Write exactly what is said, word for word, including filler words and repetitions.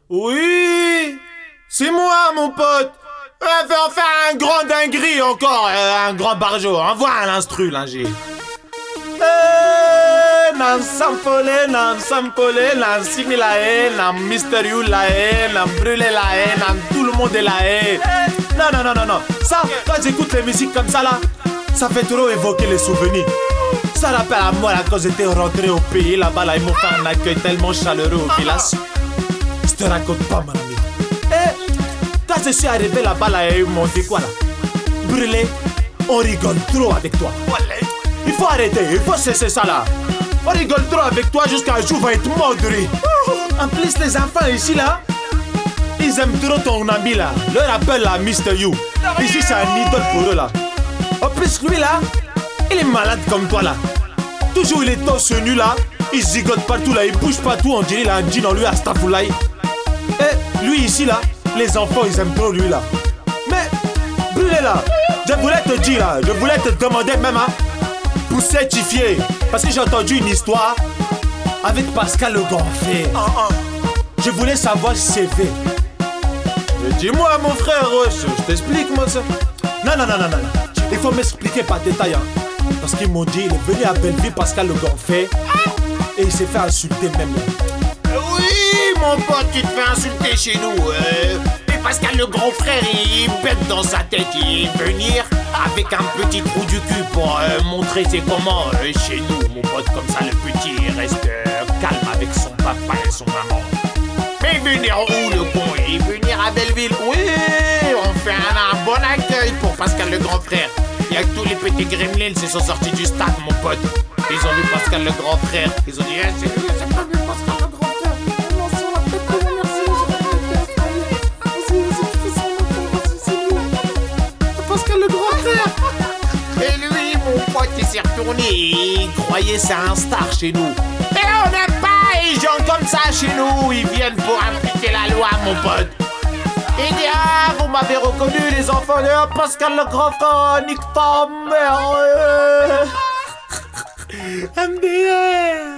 Oui, c'est moi, mon pote. On va faire un grand dinguerie encore, euh, un grand barjo. Envoie un instru, l'ingé. Eh, nan sampole, nan sampole, nan simi la haie, nan Mister You la haie, nan brûler la haie, nan tout le monde est la haie. Non, non, non, non, non. Ça, quand j'écoute les musiques comme ça là, ça fait trop évoquer les souvenirs. Ça rappelle à moi là quand j'étais rentré au pays là-bas là, ils m'ont fait un accueil tellement chaleureux au village. Je te raconte pas, mon ami. Eh, quand je suis arrivé là-bas là, ils m'ont dit quoi là? Brûlé, on rigole trop avec toi. Il faut arrêter, il faut cesser ça là. On rigole trop avec toi jusqu'à un jour va être mort de rire. En plus les enfants ici là, ils aiment trop ton ami là. Leur appelle là Mister You. Ici c'est un idole pour eux là. En plus lui là, il est malade comme toi là. Toujours il est torse nu là. Il zigote partout là, il bouge partout. On dirait il a un jean en lui à Stafoulaï. Et lui ici là, les enfants ils aiment trop lui là. Mais brûlé là, je voulais te dire là, je voulais te demander même hein, pour certifier. Parce que j'ai entendu une histoire avec Pascal le grand frère. Uh, uh. Je voulais savoir si c'est vrai. Dis-moi mon frère, je, je t'explique moi ça. Non, non, non, non, non. Il faut m'expliquer par détail hein. Parce qu'ils m'ont dit, il est venu à Belleville, Pascal le grand frère. Et il s'est fait insulter même là. Oui, mon pote, tu te fais insulter chez nous. Euh, et Pascal le grand frère, il bête dans sa tête. Il veut venir avec un petit trou du cul pour euh, montrer c'est comment euh, chez nous, mon pote. Comme ça, le petit reste euh, calme avec son papa et son maman. Mais venir où le con? Il veut venir à Belleville. Oui, on fait un, un bon accueil pour Pascal le grand frère. Il y a que tous les petits gremlins qui sont sortis du stade, mon pote. Ils ont vu Pascal le grand frère. Ils ont dit, eh, c'est lui, j'ai pas vu Pascal le grand frère. Non, si on l'a peut-être pas vu, merci, j'ai Pascal le grand frère. Et lui, mon pote, il s'est retourné et il croyait c'est un star chez nous. Et on n'aime pas les gens comme ça chez nous. Ils viennent pour appliquer la loi, mon pote. Il dit, ah, vous m'avez reconnu les enfants de ah, Pascal le grand frère, nique ta mère. M D R